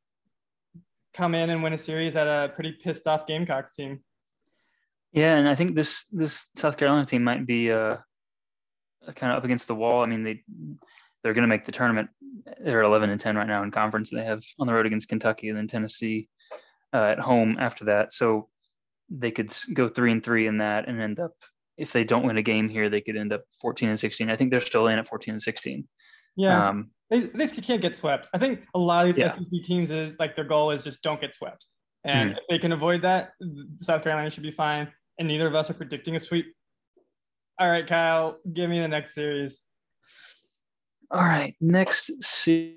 come in and win a series at a pretty pissed off Gamecocks team. Yeah, and I think this South Carolina team might be kind of up against the wall. I mean, they're going to make the tournament. They're 11-10 right now in conference. They have on the road against Kentucky and then Tennessee at home after that. So they could go 3-3 in that and end up, if they don't win a game here, they could end up 14-16. I think they're still in at 14-16. Yeah, they can't get swept. I think a lot of these SEC teams is like their goal is just don't get swept. And if they can avoid that, South Carolina should be fine. And neither of us are predicting a sweep. All right, Kyle, give me the next series. All right, next series.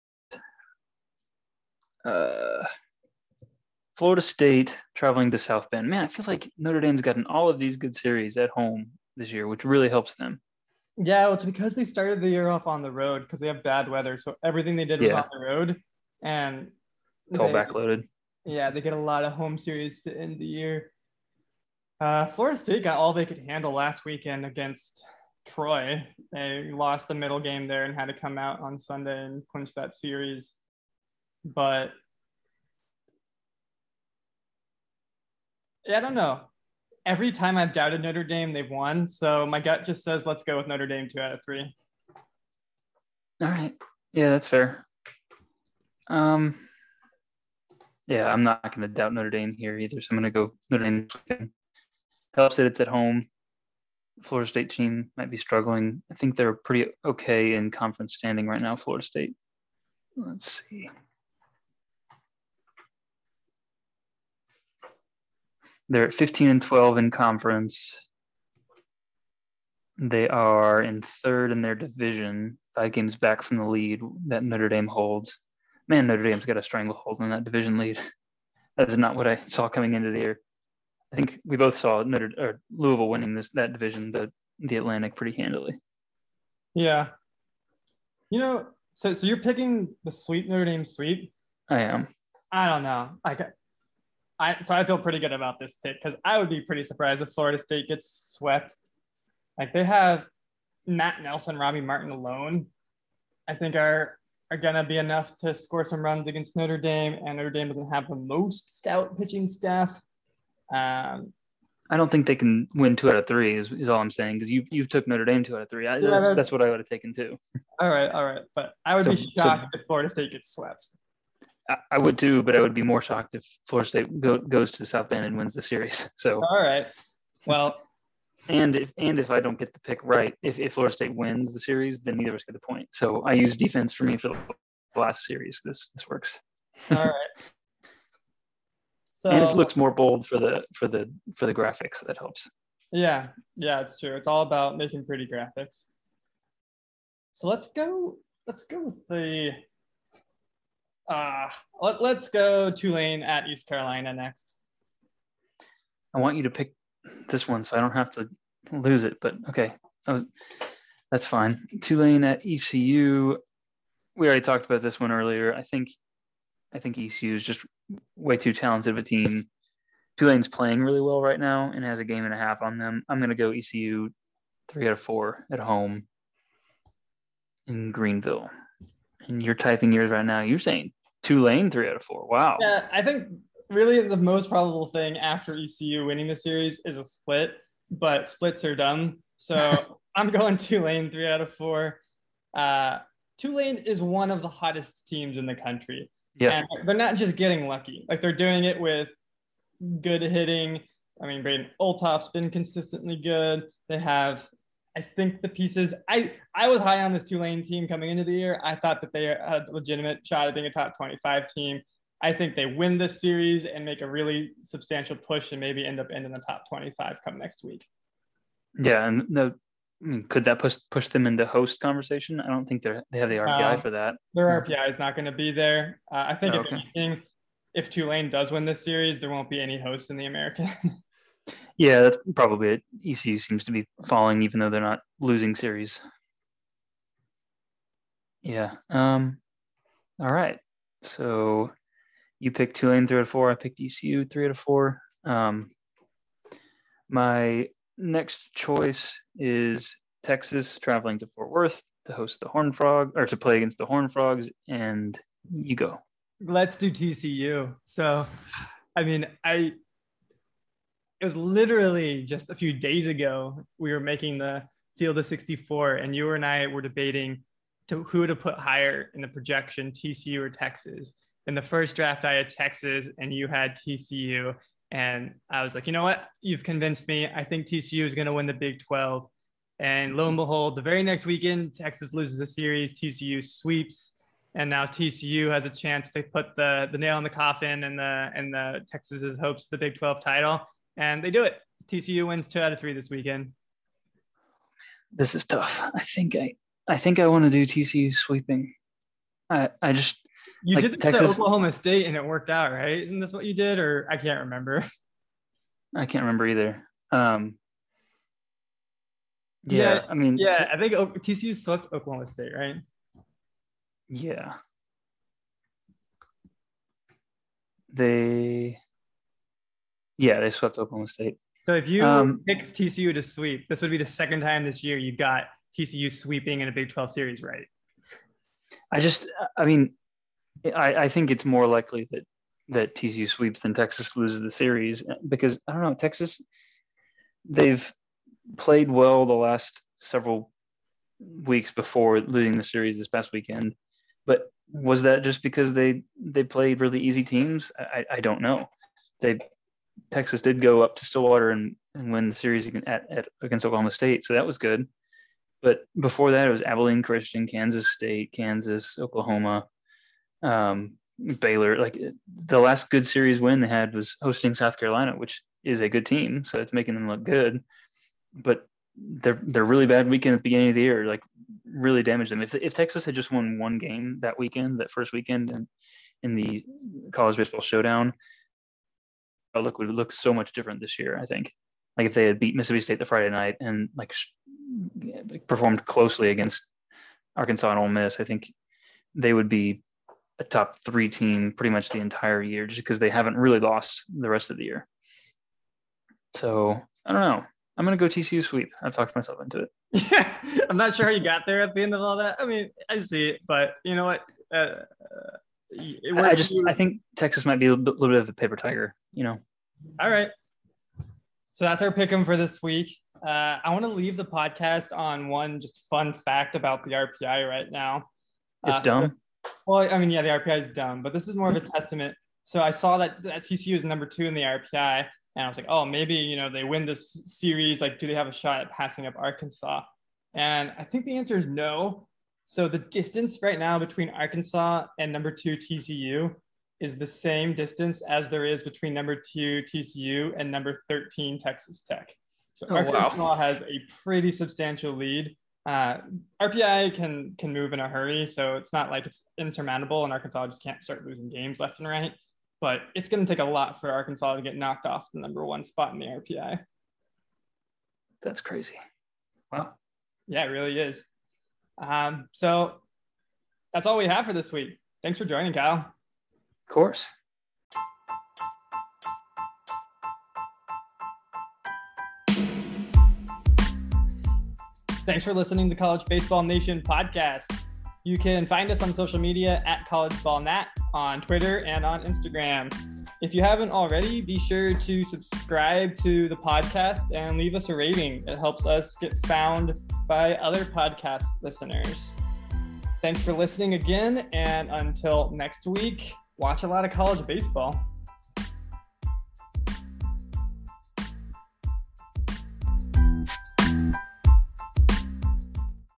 Florida State traveling to South Bend. Man, I feel like Notre Dame's gotten all of these good series at home this year, which really helps them. Yeah, well, it's because they started the year off on the road because they have bad weather. So everything they did was on the road. And it's all backloaded. Yeah, they get a lot of home series to end the year. Florida State got all they could handle last weekend against Troy. They lost the middle game there and had to come out on Sunday and clinch that series. But yeah, I don't know. Every time I've doubted Notre Dame, they've won. So my gut just says, let's go with Notre Dame 2 out of 3. All right. Yeah, that's fair. Yeah, I'm not going to doubt Notre Dame here either. So I'm going to go Notre Dame. Helps that it's at home. Florida State team might be struggling. I think they're pretty okay in conference standing right now, Florida State. Let's see. They're at 15-12 in conference. They are in 3rd in their division, 5 games back from the lead that Notre Dame holds. Man, Notre Dame's got a stranglehold on that division lead. That is not what I saw coming into the year. I think we both saw Louisville winning that division, the Atlantic, pretty handily. Yeah. You know, so you're picking the sweep, Notre Dame sweep? I am. I don't know. So I feel pretty good about this pick because I would be pretty surprised if Florida State gets swept. Like they have Matt Nelson, Robbie Martin alone, I think are going to be enough to score some runs against Notre Dame, and Notre Dame doesn't have the most stout pitching staff. I don't think they can win 2 out of 3 is all I'm saying, because you took Notre Dame 2 out of 3. That's what I would have taken too. All right. But I would be shocked if Florida State gets swept. I would too, but I would be more shocked if Florida State goes to South Bend and wins the series. So, All right. Well, and if I don't get the pick right, if Florida State wins the series, then neither of us get the point. So I use defense for me for the last series. This works. all right. So, and it looks more bold for the graphics. So that helps. Yeah, it's true. It's all about making pretty graphics. So let's go with the let's go Tulane at East Carolina next. I want you to pick this one so I don't have to lose it, but okay. That's fine. Tulane at ECU. We already talked about this one earlier. I think ECU is just way too talented of a team. Tulane's playing really well right now and has a game and a half on them. I'm going to go ECU 3 out of 4 at home in Greenville. And you're typing yours right now. You're saying Tulane 3 out of 4. Wow. Yeah, I think really the most probable thing after ECU winning the series is a split, but splits are dumb. So I'm going Tulane 3 out of 4. Tulane is one of the hottest teams in the country. Yeah. And they're not just getting lucky. Like, they're doing it with good hitting. I mean, Braden Oltoff's been consistently good. They have, I think, the pieces. I was high on this Tulane team coming into the year. I thought that they had a legitimate shot at being a top 25 team. I think they win this series and make a really substantial push and maybe end up in the top 25 come next week. Yeah, and could that push them into host conversation? I don't think they have the RPI for that. Their RPI is not going to be there. I think if anything, if Tulane does win this series, there won't be any hosts in the American. Yeah, that's probably it. ECU seems to be falling, even though they're not losing series. Yeah. All right. So you picked Tulane 3 out of 4. I picked ECU 3 out of 4. My next choice is Texas traveling to Fort Worth to host the Horned Frog, or to play against the Horned Frogs, and you go. Let's do TCU. So, I mean, it was literally just a few days ago we were making the field of 64, and you and I were debating who to put higher in the projection, TCU or Texas. In the first draft, I had Texas, and you had TCU. And I was like, you know what? You've convinced me. I think TCU is going to win the Big 12. And lo and behold, the very next weekend, Texas loses a series, TCU sweeps. And now TCU has a chance to put the nail in the coffin and the Texas's hopes of the Big 12 title. And they do it. TCU wins 2 out of 3 this weekend. This is tough. I think I want to do TCU sweeping. I just You like did this Texas, at Oklahoma State and it worked out, right? Isn't this what you did? Or I can't remember. I can't remember either. Yeah, I mean, I think TCU swept Oklahoma State, right? Yeah. They swept Oklahoma State. So if you picked TCU to sweep, this would be the second time this year you got TCU sweeping in a Big 12 series, right? I think it's more likely that TCU sweeps than Texas loses the series, because I don't know, Texas, they've played well the last several weeks before losing the series this past weekend. But was that just because they played really easy teams? I don't know. Texas did go up to Stillwater and win the series against Oklahoma State, so that was good. But before that, it was Abilene Christian, Kansas State, Kansas, Oklahoma, Baylor. Like, the last good series win they had was hosting South Carolina, which is a good team, so it's making them look good. But their really bad weekend at the beginning of the year, like, really damaged them. If Texas had just won one game that weekend, that first weekend in the college baseball showdown, outlook would look so much different this year, I think. Like, if they had beat Mississippi State the Friday night and performed closely against Arkansas and Ole Miss, I think they would be a top 3 team pretty much the entire year, just because they haven't really lost the rest of the year. So I don't know. I'm going to go TCU sweep. I've talked myself into it. Yeah, I'm not sure how you got there at the end of all that. I mean, I see it, but you know what? I think Texas might be a little bit of a paper tiger, you know. All right. So that's our pick 'em for this week. I want to leave the podcast on one just fun fact about the RPI right now. It's dumb. Well, I mean, yeah, the RPI is dumb, but this is more of a testament. So I saw that TCU is number 2 in the RPI, and I was like, oh, maybe, they win this series. Like, do they have a shot at passing up Arkansas? And I think the answer is no. So the distance right now between Arkansas and number 2 TCU is the same distance as there is between number 2 TCU and number 13 Texas Tech. So Arkansas has a pretty substantial lead. RPI can move in a hurry, so it's not like it's insurmountable, and Arkansas just can't start losing games left and right. But it's going to take a lot for Arkansas to get knocked off the number 1 spot in the RPI. That's crazy. Wow. Yeah, it really is. So that's all we have for this week. Thanks for joining, Kyle. Of course. Thanks for listening to College Baseball Nation podcast. You can find us on social media at collegeballnat on Twitter and on Instagram. If you haven't already, be sure to subscribe to the podcast and leave us a rating. It helps us get found by other podcast listeners. Thanks for listening again, and until next week, watch a lot of college baseball.